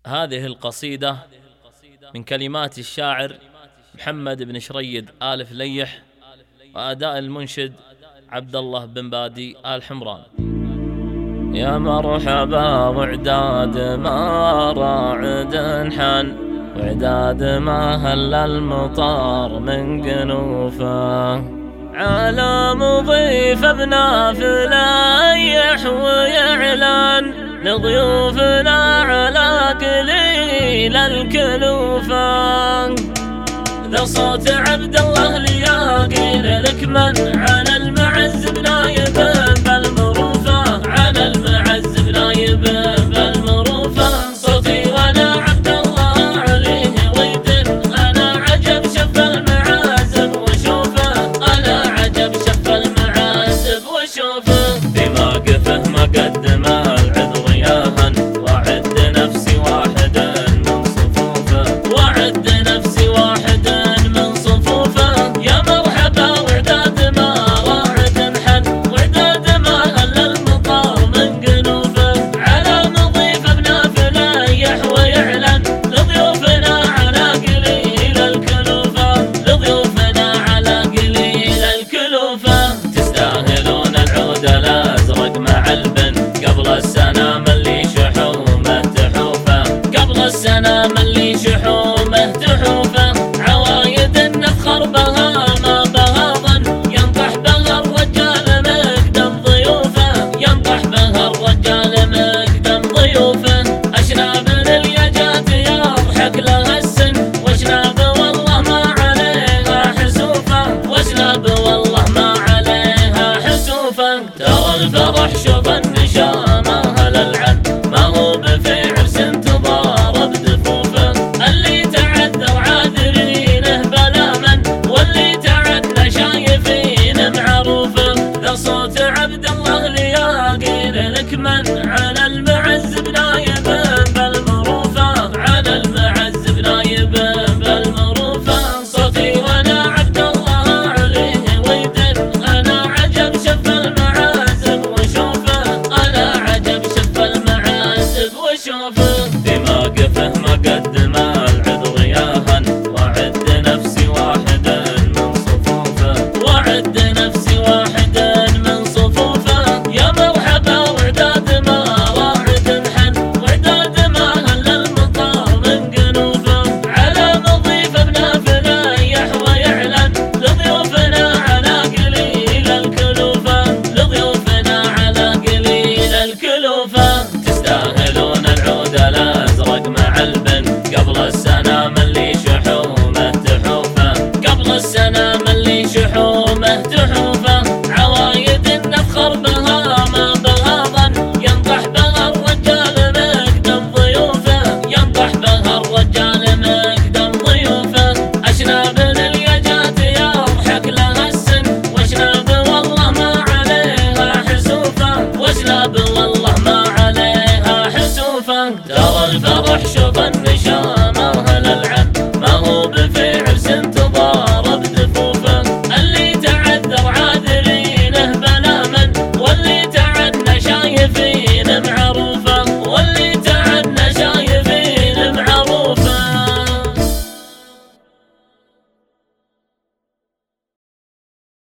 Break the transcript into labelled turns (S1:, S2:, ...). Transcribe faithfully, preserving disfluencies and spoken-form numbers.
S1: هذه القصيدة من كلمات الشاعر محمد بن شريد آل فليح، وأداء المنشد عبد الله بن بادي آل حمران. يا مرحبا وعداد ما راعد حن، وعداد ما هل المطار من جنوفه، على مضيف ابن فليح ويعلن لضيوفنا على قليل الكلوفة. ذا صوت عبد الله لياقين لك من على المعز بنايب بالمروفة، على المعز بنايب بالمروفة. صوتي وانا عبد الله عليه ويدن، انا عجب شف المعازب وشوفه، انا عجب شف المعازب وشوفه. في موقفه ما قدم العذر ياهن، وعد نفسي واحد من صفوفه، وعد نفسي واحد من صفوفه. يا مرحبا وعداد ما راعد حن، وعداد ما هل المطار من جنوفه، على مضيف ابن فليح ويعلن لضيوفنا على قليل الكلوفه، لضيوفنا على قليل الكلوفه. تستاهلون العود الازرق مع البن، قبل السنة ملي شحومه تحوفه، قبل السنة ملي شحومه تحوفه. عوايد نفخر بها ما بها ظن، ينطح بها الرجال مقدم ضيوفه، ينطح بها الرجال مقدم ضيوفه. أشناب اليجات يضحك لها السن، واشناب والله ما عليها حسوفه، واشناب والله ما عليها حسوفه. ترى الفرح شوف النشامه للعد، ما هو بفي عرس تضارب دفوفه. اللي تعذر عاذرينه بلا من، واللي تعدى شايفين معروفه. ذا صوت عبد الله لياقين لك من على المعز بنايب بالمروفه، على المعز بنايب بالمروفه. صوتي وانا عبد الله عليه ويدن، انا عجب شف المعازب وشوفه، انا عجب شف المعازب وشوفه. في موقفه ما قد